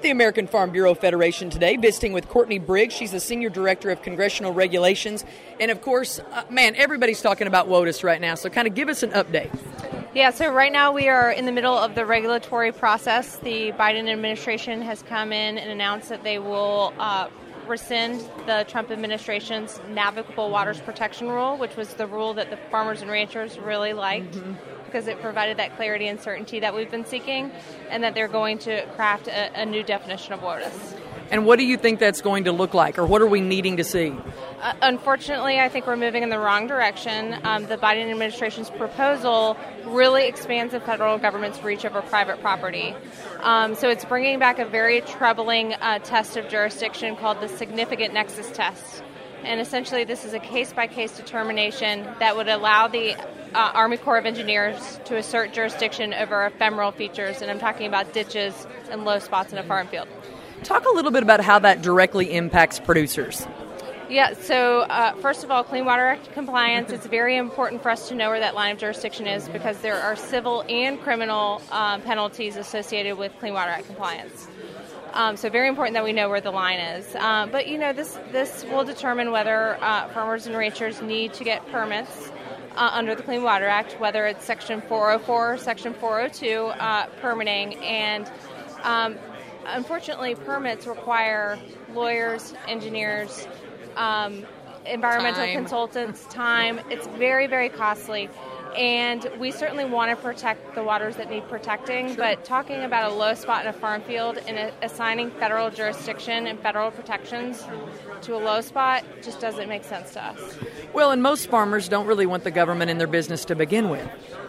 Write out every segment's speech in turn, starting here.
at the American Farm Bureau Federation today, visiting with Courtney Briggs. She's the Senior Director of Congressional Regulations. And, of course, everybody's talking about WOTUS right now, so kind of give us an update. Yeah, so right now we are in the middle of the regulatory process. The Biden administration has come in and announced that they will rescind the Trump administration's Navigable Waters Protection Rule, which was the rule that the farmers and ranchers really liked because it provided that clarity and certainty that we've been seeking, and that they're going to craft a new definition of WOTUS. And what do you think that's going to look like, or what are we needing to see? Unfortunately, I think we're moving in the wrong direction. The Biden administration's proposal really expands the federal government's reach over private property. So it's bringing back a very troubling test of jurisdiction called the significant nexus test. And essentially, this is a case-by-case determination that would allow the Army Corps of Engineers to assert jurisdiction over ephemeral features, and I'm talking about ditches and low spots in a farm field. Talk a little bit about how that directly impacts producers. Yeah, so first of all, Clean Water Act compliance, it's very important for us to know where that line of jurisdiction is because there are civil and criminal penalties associated with Clean Water Act compliance. So very important that we know where the line is. But, this will determine whether farmers and ranchers need to get permits under the Clean Water Act, whether it's Section 404 or Section 402 permitting. And unfortunately, permits require lawyers, engineers, environmental consultants, time. It's very, very costly. And we certainly want to protect the waters that need protecting, but talking about a low spot in a farm field and assigning federal jurisdiction and federal protections to a low spot just doesn't make sense to us. Well, and most farmers don't really want the government in their business to begin with.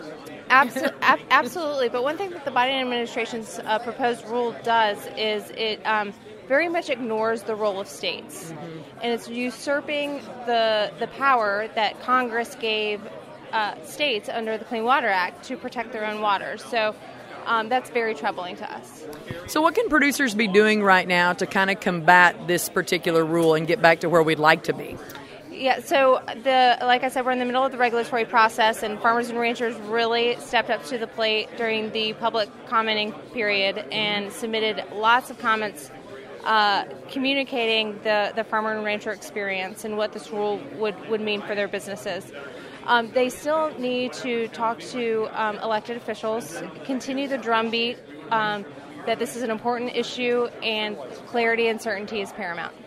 Absolutely. But one thing that the Biden administration's proposed rule does is it very much ignores the role of states. And it's usurping the power that Congress gave states under the Clean Water Act to protect their own waters. So that's very troubling to us. So what can producers be doing right now to kind of combat this particular rule and get back to where we'd like to be? Yeah, so like I said, we're in the middle of the regulatory process, and farmers and ranchers really stepped up to the plate during the public commenting period and submitted lots of comments communicating the farmer and rancher experience and what this rule would mean for their businesses. They still need to talk to elected officials, continue the drumbeat that this is an important issue, and clarity and certainty is paramount.